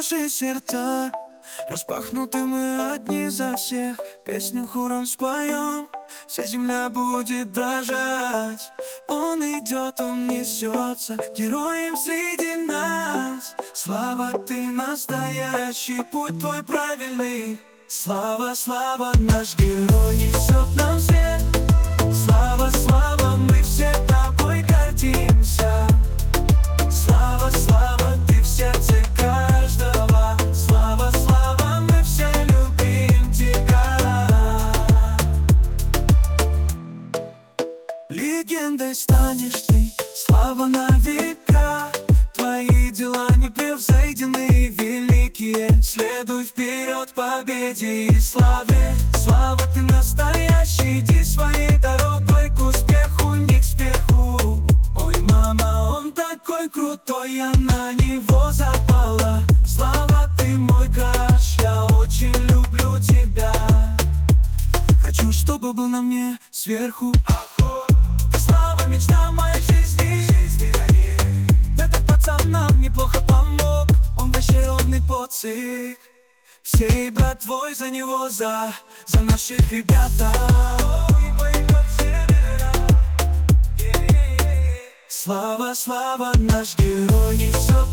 наши сердца распахнуты, мы одни за всех. Песню хором споем, вся земля будет дрожать. Он идет, он несется, героем среди нас. Слава, ты настоящий, путь твой правильный. Слава, слава, наш герой несет нам свет. Слава, слава, мы все тобой гордимся. Слава, слава, ты в сердце каждого. Слава, слава, мы все любим тебя. Легендой станешь ты, слава на века. Твои дела непревзойденные, великие. Следуй вперед к победе и славе. Слава, ты настоящий, иди своей дорогой к успеху, не к спеху. Ой, мама, он такой крутой, я на него запала. Слава, ты мой краш, я очень люблю тебя. Хочу, чтобы был на мне сверху. Ты слава, мечта моей жизни. Этот пацан нам неплохо помог, он вообще родный поцик. Всей брат твой за него, за наших ребята. Слава, слава, наш герой несет